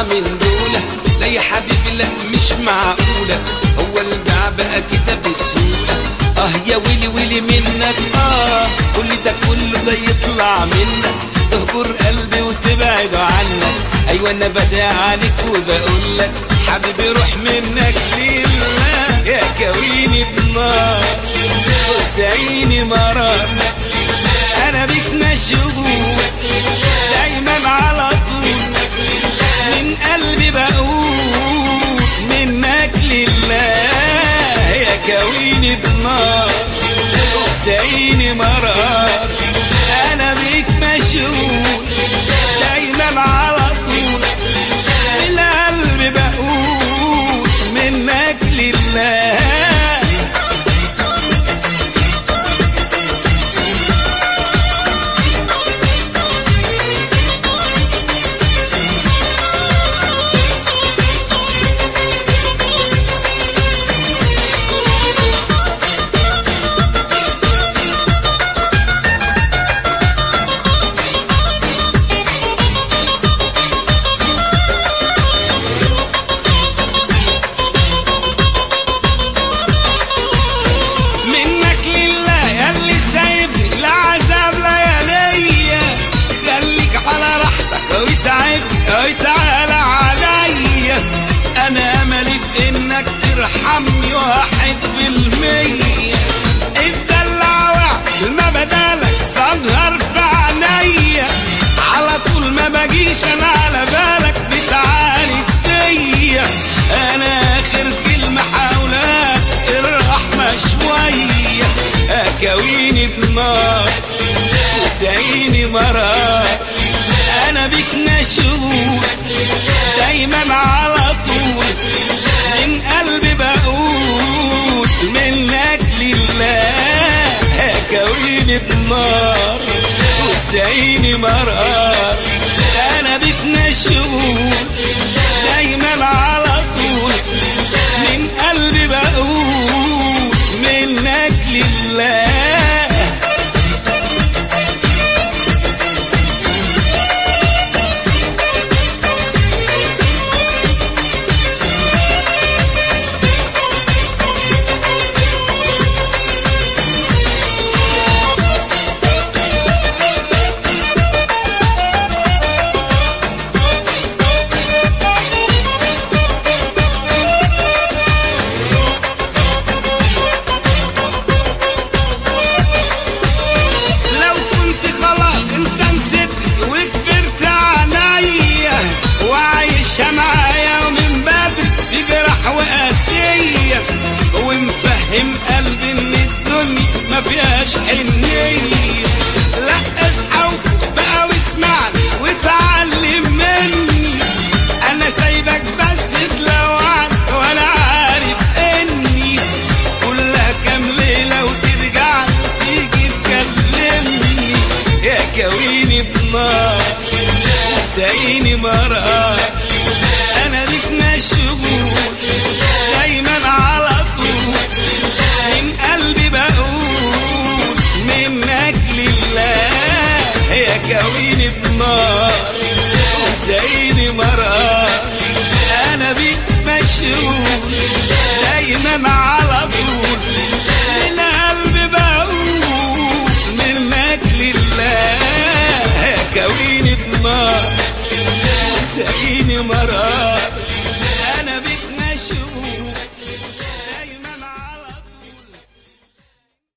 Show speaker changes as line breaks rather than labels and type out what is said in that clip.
يطلع من دولة. لا يا حبيبي لا مش معقولة، هو البيع بقى كده بسهولة. يا ويلي ويلي منك، كل ده كله ده يطلع منك، تهجر قلبي وتبعد عنك. ايوه انا بدعي عليك وبقولك حبيبي روح منك لله. يا كويني بنار وتعيني مرار، انا بيك مشغول دايما على طول، من قلبي بقول منك لله. يا كويني بنار وتعيني مرار، انا بيك مشغول دايما على طول، من قلبي بقول منك لله. تعالى عليا، انا املي بانك ترحمني 1%. الدلع وعد ما بدالك سهر في عينيا، على طول ما بجيش انا على بالك بتعاند فيا. انا اخر كلمة حاولك الرحمة شوية، كويني بنار وسعيني مرار، انا بيك مشغول دايما على طول، من قلبي بقول منك لله. كويني بنار وسعيني مرار، انا بيك مشغول دايما على طول، من قلبي بقول منك لله. معايا ومن بدري بجرح وقاسية، ومفهم قلبي ان الدنيا ما فيهاش حنية. لا اصحى وفوق بقى واسمعني وتعلم مني، انا سايبك بس تلوعني وانا عارف اني كلها كام ليلة وترجع تيجي تكلمني. يا كويني بنار سعيني مرار، انا بيك مشغول دايما على طول، من قلبي بقول منك لله. يا كويني بنار وسعيني مرار، انا بيك مشغول دايما على